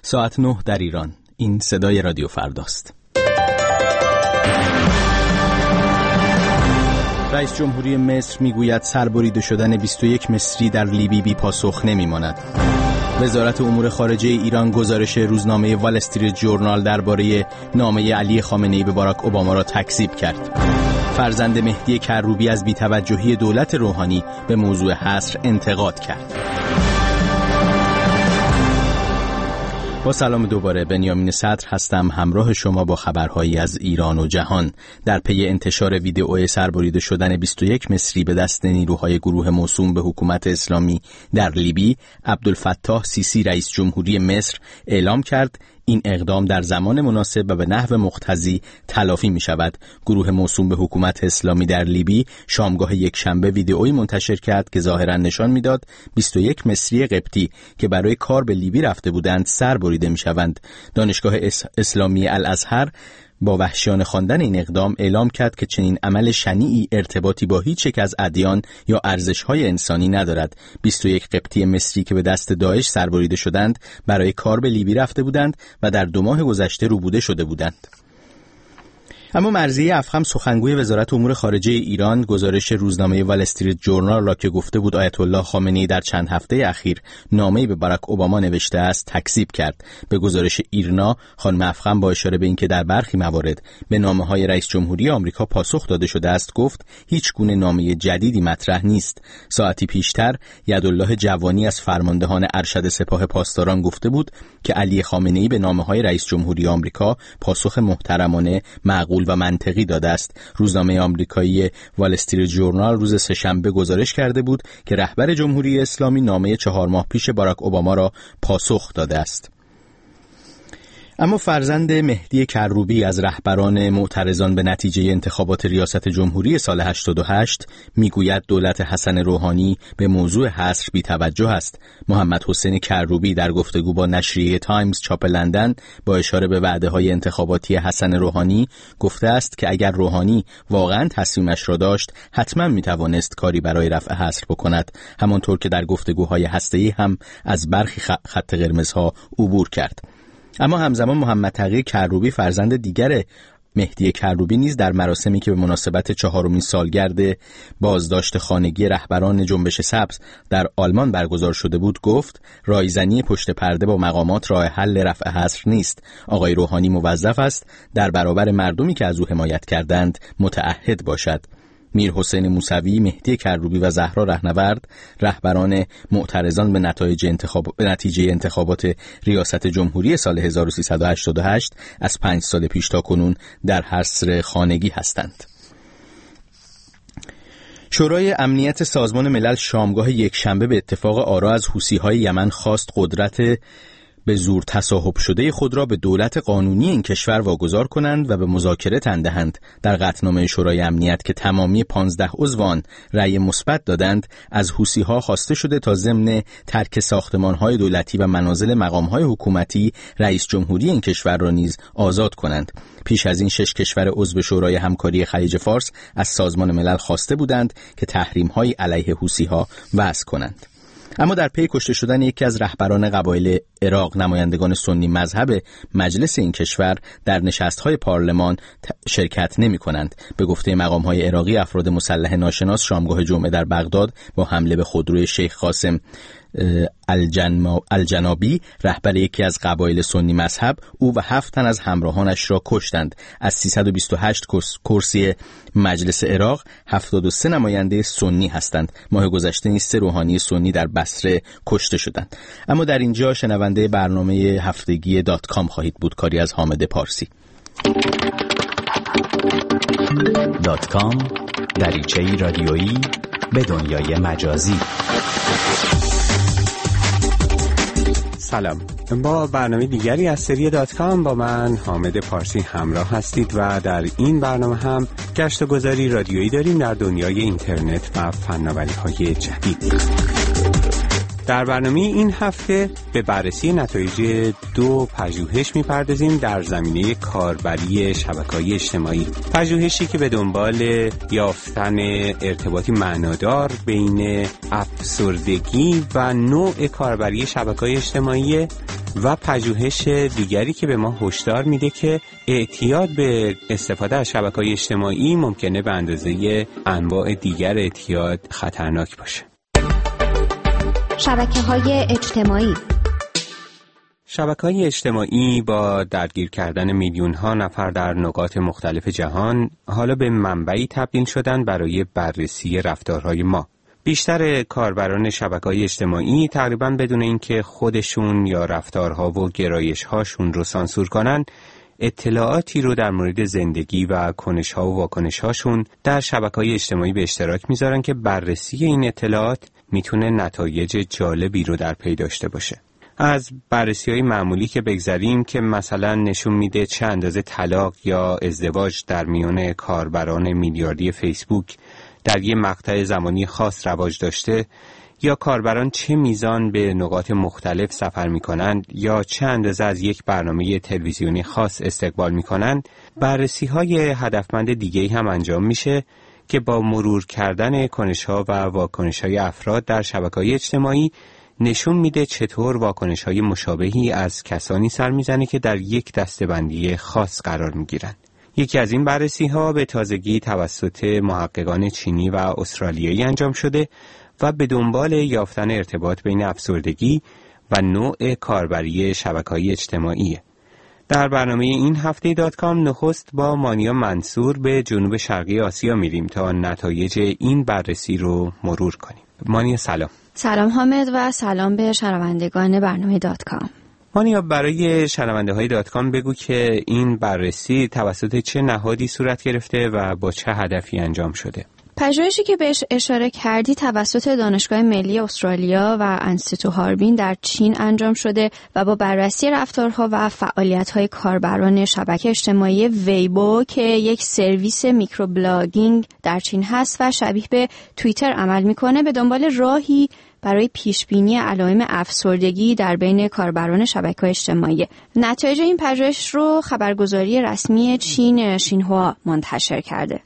ساعت 9 در ایران. این صدای رادیو فرداست. رئیس جمهوری مصر میگوید سربریده شدن 21 مصری در لیبی بی پاسخ نمیماند. وزارت امور خارجه ایران گزارش روزنامه وال استریت ژورنال درباره نامه علی خامنه‌ای به باراک اوباما را تکذیب کرد. فرزند مهدی کروبی از بی‌توجهی دولت روحانی به موضوع حصر انتقاد کرد. با سلام دوباره، بنیامین صدر هستم، همراه شما با خبرهایی از ایران و جهان. در پی انتشار ویدئو سربریده شدن 21 مصری به دست نیروهای گروه موسوم به حکومت اسلامی در لیبی، عبدالفتاح سیسی رئیس جمهوری مصر اعلام کرد این اقدام در زمان مناسب و به نحو مقتضی تلافی می شود. گروه موسوم به حکومت اسلامی در لیبی شامگاه یکشنبه ویدئویی منتشر کرد که ظاهرا نشان میداد 21 مصری قبطی که برای کار به لیبی رفته بودند سربریده می شوند. دانشگاه اسلامی الازهر با وحشیانه خواندن این اقدام اعلام کرد که چنین عمل شنیعی ارتباطی با هیچ یک از ادیان یا ارزش‌های انسانی ندارد. 21 قبطی مصری که به دست داعش سربریده شدند برای کار به لیبی رفته بودند و در 2 ماه گذشته روبوده شده بودند. اما مرضیه افخم سخنگوی وزارت امور خارجه ایران گزارش روزنامه وال استریت ژورنال را که گفته بود آیت الله خامنه‌ای در چند هفته اخیر نامه‌ای به باراک اوباما نوشته است تکذیب کرد. به گزارش ایرنا خانم افخم با اشاره به اینکه در برخی موارد به نامه‌های رئیس جمهوری آمریکا پاسخ داده شده است گفت هیچ گونه نامه جدیدی مطرح نیست. ساعتی پیشتر یدالله جوانی از فرماندهان ارشد سپاه پاسداران گفته بود که علی خامنه‌ای به نامه‌های رئیس جمهوری آمریکا پاسخ محترمانه، معقول و منطقی داده است. روزنامه آمریکایی وال استریت ژورنال روز سه‌شنبه گزارش کرده بود که رهبر جمهوری اسلامی نامه 4 ماه پیش باراک اوباما را پاسخ داده است. اما فرزند مهدی کروبی از رهبران معترضان به نتیجه انتخابات ریاست جمهوری سال 88 میگوید دولت حسن روحانی به موضوع حصر بی‌توجه است. محمد حسین کروبی در گفتگو با نشریه تایمز چاپ لندن با اشاره به وعده‌های انتخاباتی حسن روحانی گفته است که اگر روحانی واقعاً تصمیمش را داشت حتما میتوانست کاری برای رفع حصر بکند، همانطور که در گفتگوهای هسته‌ای هم از برخی خط قرمزها عبور کرد. اما همزمان محمد تقی کروبی فرزند دیگر مهدی کروبی نیز در مراسمی که به مناسبت 4مین سالگرد بازداشت خانگی رهبران جنبش سبز در آلمان برگزار شده بود گفت رایزنی پشت پرده با مقامات راه حل رفع حصر نیست. آقای روحانی موظف است در برابر مردمی که از او حمایت کردند متعهد باشد. میر حسین موسوی، مهدی کروبی و زهرا رهنورد رهبران معترضان به نتیجه انتخابات ریاست جمهوری سال 1388 از 5 سال پیش تا کنون در حصر خانگی هستند. شورای امنیت سازمان ملل شامگاه یکشنبه به اتفاق آرا از حوثی‌های یمن خواست قدرت به زور تصاحب شده خود را به دولت قانونی این کشور واگذار کنند و به مذاکره تن دهند. در قطعنامه شورای امنیت که تمامی 15 عضو آن رأی مثبت دادند، از حوثی‌ها خواسته شده تا ضمن ترک ساختمان‌های دولتی و منازل مقام‌های حکومتی رئیس جمهوری این کشور را نیز آزاد کنند. پیش از این 6 کشور عضو شورای همکاری خلیج فارس از سازمان ملل خواسته بودند که تحریم‌های علیه حوثی‌ها وضع کنند. اما در پی کشته شدن یکی از رهبران قبایل عراق، نمایندگان سنی مذهب مجلس این کشور در نشست‌های پارلمان شرکت نمی‌کنند. به گفته مقام‌های عراقی، افراد مسلح ناشناس شامگاه جمعه در بغداد با حمله به خودروی شیخ قاسم الجنابی، رهبر یکی از قبایل سنی مذهب، او و 7 تن از همراهانش را کشتند. از 328 کرسی مجلس عراق 73 نماینده سنی هستند. ماه گذشته نیز 3 روحانی سنی در بصره کشته شدند. اما در اینجا شنونده برنامه هفتگی .com خواهید بود، کاری از حامد پارسی. .com دریچه‌ای رادیویی به دنیای مجازی. سلام، با برنامه دیگری از سری .com با من حامد پارسی همراه هستید و در این برنامه هم گشت و گذاری رادیویی داریم در دنیای اینترنت و فناوری‌های جدید. در برنامه این هفته به بررسی نتایج 2 پژوهش می‌پردازیم در زمینه کاربری شبکه‌های اجتماعی. پژوهشی که به دنبال یافتن ارتباطی معنادار بین افسردگی و نوع کاربری شبکه‌های اجتماعی و پژوهش دیگری که به ما هشدار میده که اعتیاد به استفاده از شبکه‌های اجتماعی ممکنه به اندازه انواع دیگر اعتیاد خطرناک باشه. شبکه‌های اجتماعی. شبکه‌های اجتماعی با درگیر کردن میلیون‌ها نفر در نقاط مختلف جهان حالا به منبعی تبدیل شدن برای بررسی رفتارهای ما. بیشتر کاربران شبکه‌های اجتماعی تقریباً بدون اینکه خودشون یا رفتارها و گرایش‌هاشون رو سانسور کنن، اطلاعاتی رو در مورد زندگی و کنش‌ها و واکنش‌هاشون در شبکه‌های اجتماعی به اشتراک میذارن که بررسی این اطلاعات میتونه نتایج جالبی رو در پی داشته باشه. از بررسی‌های معمولی که بگذریم که مثلا نشون میده چه اندازه طلاق یا ازدواج در میان کاربران میلیاردی فیسبوک در یک مقطع زمانی خاص رواج داشته، یا کاربران چه میزان به نقاط مختلف سفر میکنند یا چه اندازه از یک برنامه تلویزیونی خاص استقبال میکنند، بررسی‌های هدفمند دیگه‌ای هم انجام میشه که با مرور کردن کنش‌ها و واکنش‌های افراد در شبکه‌های اجتماعی نشون میده چطور واکنش‌های مشابهی از کسانی سر میزنه که در یک دسته‌بندی خاص قرار میگیرن. یکی از این بررسی‌ها به تازگی توسط محققان چینی و استرالیایی انجام شده و به دنبال یافتن ارتباط بین افسردگی و نوع کاربری شبکه‌های اجتماعی. در برنامه این هفته .com نخست با مانیا منصور به جنوب شرقی آسیا میریم تا نتایج این بررسی رو مرور کنیم. مانیا سلام. سلام حامد و سلام به شنوندگان برنامه .com. مانیا، برای شنونده های .com بگو که این بررسی توسط چه نهادی صورت گرفته و با چه هدفی انجام شده؟ پژوهشی که بهش اشاره کردی توسط دانشگاه ملی استرالیا و انستیتو هاربین در چین انجام شده و با بررسی رفتارها و فعالیت‌های کاربران شبکه اجتماعی ویبو که یک سرویس میکروبلاگینگ در چین هست و شبیه به توییتر عمل میکنه به دنبال راهی برای پیشبینی علائم افسردگی در بین کاربران شبکه‌های اجتماعی. نتایج این پژوهش رو خبرگزاری رسمی چین شینهوا منتشر کرده.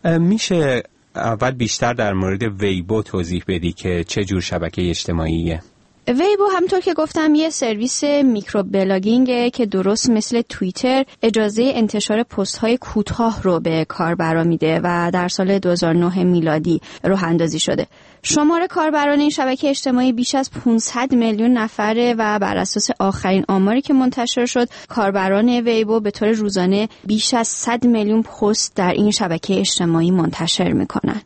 میشه اول بیشتر در مورد ویبو توضیح بدی که چه جور شبکه اجتماعیه؟ ویبو همونطور که گفتم یه سرویس میکروبلاگینگه که درست مثل توییتر اجازه انتشار پست‌های کوتاه رو به کاربران میده و در سال 2009 میلادی راه اندازی شده. شمار کاربران این شبکه اجتماعی بیش از 500 میلیون نفره و بر اساس آخرین آماری که منتشر شد کاربران ویبو به طور روزانه بیش از 100 میلیون پست در این شبکه اجتماعی منتشر میکنن.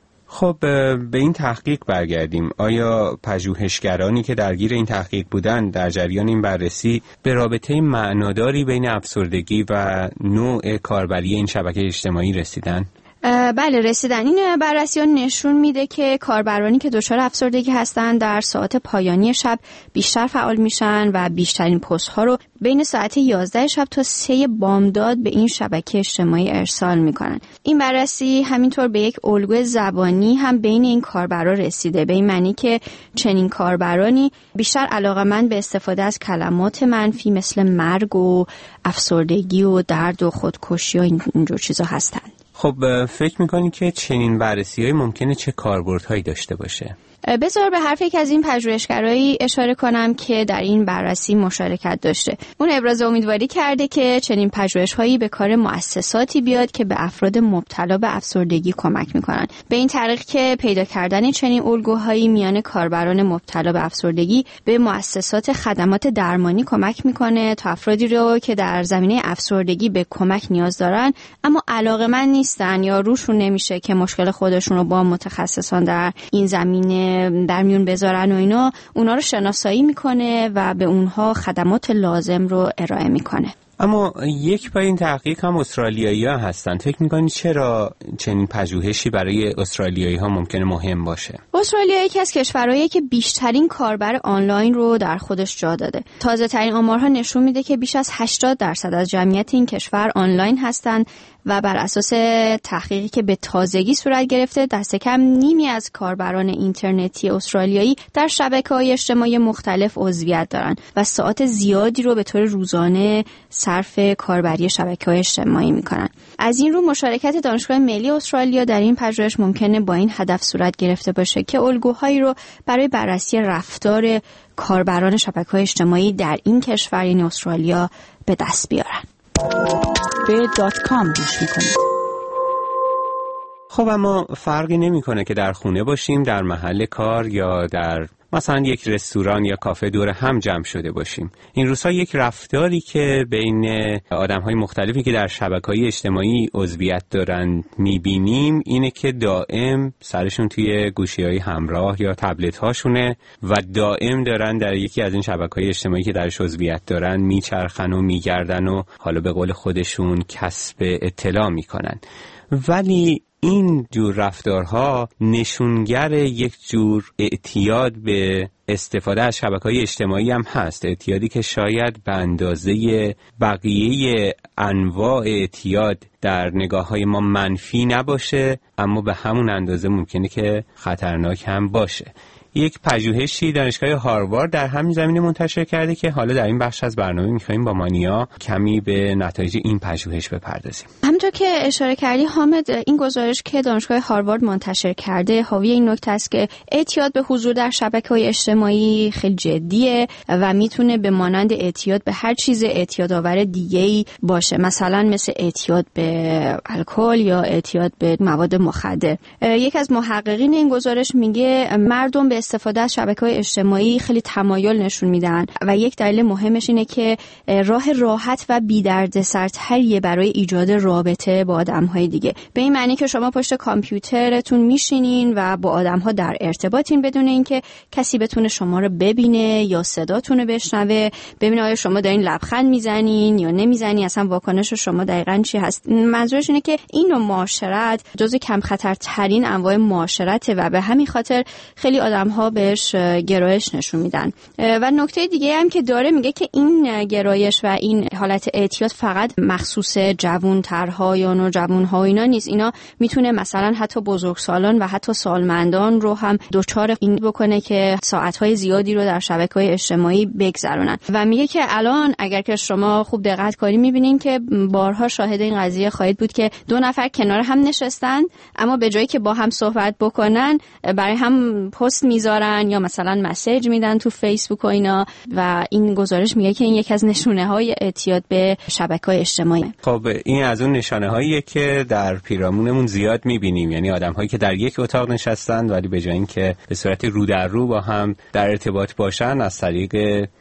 خب به این تحقیق برگردیم. آیا پژوهشگرانی که درگیر این تحقیق بودند در جریان این بررسی به رابطه معناداری بین افسردگی و نوع کاربری این شبکه اجتماعی رسیدن؟ بله رسیدن. این بررسی ها نشون میده که کاربرانی که دچار افسردگی هستن در ساعات پایانی شب بیشتر فعال میشن و بیشترین پست ها رو بین ساعت 11 شب تا 3 بامداد به این شبکه اجتماعی ارسال میکنن. این بررسی همینطور به یک الگوی زبانی هم بین این کاربرا رسیده، به این معنی که چنین کاربرانی بیشتر علاقه‌مند به استفاده از کلمات منفی مثل مرگ و افسردگی و درد و خودکشی و اینجور چیزا هستن. خب فکر میکنی که چنین بررسی‌های ممکنه چه کاربردهایی داشته باشه؟ بذار به حرف یک از این پژوهشگرایی اشاره کنم که در این بررسی مشارکت داشته. اون ابراز امیدواری کرده که چنین پژوهش‌هایی به کار مؤسساتی بیاد که به افراد مبتلا به افسردگی کمک میکنن. به این طریق که پیدا کردن چنین الگوهایی میان کاربران مبتلا به افسردگی به مؤسسات خدمات درمانی کمک میکنه تا افرادی رو که در زمینه افسردگی به کمک نیاز دارن اما علاقه‌مند نیستن یا روشون نمیشه که مشکل خودشون رو با متخصصان در این زمینه در میون بذارن و اونا رو شناسایی میکنه و به اونها خدمات لازم رو ارائه میکنه. اما یک با این تحقیق هم استرالیایی‌ها هستن. فکر می‌کنی چرا چنین پژوهشی برای استرالیایی‌ها ممکنه مهم باشه؟ استرالیا یکی از کشورهاییه که بیشترین کاربر آنلاین رو در خودش جا داده. تازه‌ترین آمارها نشون میده که بیش از 80% از جمعیت این کشور آنلاین هستن و بر اساس تحقیقی که به تازگی صورت گرفته دست کم نیمی از کاربران اینترنتی استرالیایی در شبکه‌های اجتماعی مختلف عضویت دارن و ساعات زیادی رو به طور روزانه صرف کاربری شبکه‌های اجتماعی میکنن. از این رو مشارکت دانشگاه ملی استرالیا در این پژوهش ممکنه با این هدف صورت گرفته باشه که الگوهایی رو برای بررسی رفتار کاربران شبکه‌های اجتماعی در این کشور یعنی استرالیا به دست بیارن. به .com گوش میکنید. خب اما فرقی نمیکنه که در خونه باشیم، در محل کار یا در مثلا یک رستوران یا کافه دور هم جمع شده باشیم. این روزها یک رفتاری که بین آدم‌های مختلفی که در شبکه‌های اجتماعی عضویت دارن می‌بینیم اینه که دائم سرشون توی گوشی‌های همراه یا تبلت‌هاشونه و دائم دارن در یکی از این شبکه‌های اجتماعی که درش عضویت دارن میچرخن و میگردن و حالا به قول خودشون کسب اطلاع میکنن. ولی این جور رفتارها نشونگر یک جور اعتیاد به استفاده از شبکه‌های اجتماعی هم هست، اعتیادی که شاید به اندازه بقیه انواع اعتیاد در نگاه‌های ما منفی نباشه، اما به همون اندازه ممکنه که خطرناک هم باشه. یک پژوهشی دانشگاه هاروارد در همین زمینه منتشر کرده که حالا در این بخش از برنامه می‌خوایم با مانیا کمی به نتایج این پژوهش بپردازیم. همونطور که اشاره کردی حامد، این گزارش که دانشگاه هاروارد منتشر کرده حاوی این نکته است که اعتیاد به حضور در شبکه‌های اجتماعی خیلی جدیه و میتونه به مانند اعتیاد به هر چیز اعتیادآور دیگه‌ای باشه، مثلا مثل اعتیاد به الکل یا اعتیاد به مواد مخدر. یک از محققین این گزارش میگه مردم به استفاده از شبکه‌های اجتماعی خیلی تمایل نشون میدن و یک دلیل مهمش اینه که راه راحت و بی‌دردسرتریه برای ایجاد رابطه با آدم‌های دیگه. به این معنی که شما پشت کامپیوترتون میشینین و با آدم‌ها در ارتباطین بدون اینکه کسی بتونه شما رو ببینه یا صداتون رو بشنوه، ببینه آیا شما دارین لبخند میزنین یا نمیزنین، اصلا واکنش شما دقیقاً چی هست. منظورش اینه که این نوع معاشرت جزو کم خطرترین انواع معاشرته و به همین خاطر خیلی ها بهش گرایش نشون میدن. و نکته دیگه هم که داره میگه که این گرایش و این حالت اعتیاد فقط مخصوص جوان‌ترها یا نوجوان‌ها و اینا نیست، اینا میتونه مثلا حتی بزرگسالان و حتی سالمندان رو هم دچار این بکنه که ساعت‌های زیادی رو در شبکه‌های اجتماعی بگذرونن. و میگه که الان اگر که شما خوب دقت کنید میبینین که بارها شاهد این قضیه خواهید بود که دو نفر کنار هم نشستن اما به جایی که با هم صحبت بکنن برای هم پست میذارن یا مثلا مسیج میدن تو فیسبوک و اینا، و این گزارش میگه که این یکی از نشونه‌های اعتیاد به شبکه‌های اجتماعی. خب این از اون نشانه‌هاییه که در پیرامونمون زیاد میبینیم، یعنی آدم‌هایی که در یک اتاق نشستن ولی به جای اینکه به صورت رو در رو با هم در ارتباط باشن از طریق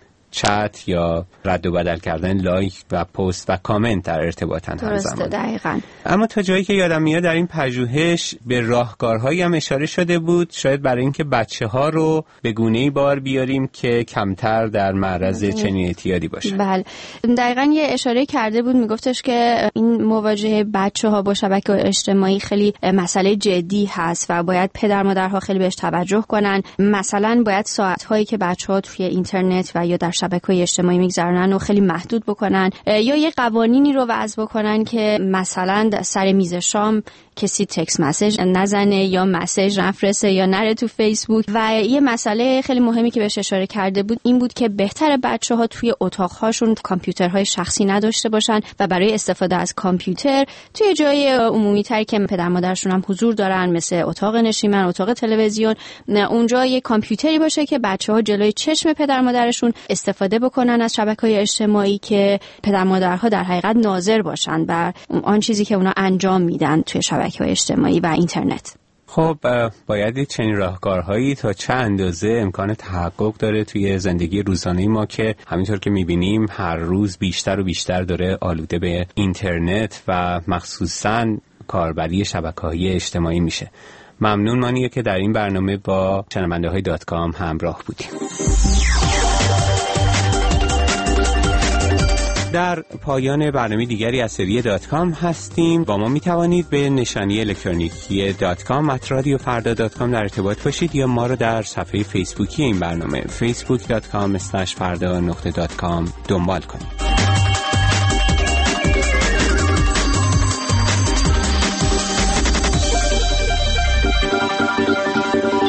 چت یا رد و بدل کردن لایک و پست و کامنت در ارتباطن همزمان. درسته، دقیقاً. اما تا جایی که یادم میاد در این پژوهش به راهکارهایی هم اشاره شده بود، شاید برای اینکه بچه‌ها رو به گونه‌ای بار بیاریم که کمتر در معرض چنین اعتیادی باشن. بله، دقیقاً یه اشاره کرده بود، میگفتش که این مواجهه بچه‌ها با شبکه‌های اجتماعی خیلی مسئله جدی هست و باید پدر مادرها خیلی بهش توجه کنن. مثلا باید ساعت‌هایی که بچه‌ها توی اینترنت و یا در شبکه‌های اجتماعی میگذرونن و خیلی محدود بکنن، یا یه قوانینی رو وضع بکنن که مثلا سر میز شام کسی تکست مسیج نزنه یا مسیج نفرسته یا نره تو فیسبوک. و یه مسئله خیلی مهمی که بهش اشاره کرده بود این بود که بهتره بچه‌ها توی اتاق‌هاشون کامپیوترهای شخصی نداشته باشن و برای استفاده از کامپیوتر توی جای عمومی‌تر که پدر مادرشون هم حضور دارن، مثل اتاق نشیمن، اتاق تلویزیون، اونجا یه کامپیوتری باشه که بچه‌ها جلوی چشم پدر مادرشون استفاده بکنن از شبکه‌های اجتماعی که پدر مادرها در حقیقت ناظر باشن بر آن چیزی که اونا انجام میدن توی شبکه‌های اجتماعی و اینترنت. خب باید چنین راهکارهایی تا چه اندازه امکان تحقق داره توی زندگی روزانه ما که همینطور که میبینیم هر روز بیشتر و بیشتر داره آلوده به اینترنت و مخصوصاً کاربری شبکه‌های اجتماعی میشه. ممنون مانیه که در این برنامه با شنونده‌های .com همراه بودیم. در پایان برنامه دیگری از سری .com هستیم. با ما می توانید به نشانی الکترونیکی .com @radiofarda.com در ارتباط باشید یا ما رو در صفحه فیسبوکی این برنامه facebook.com/farda.com دنبال کنید. میکنیم.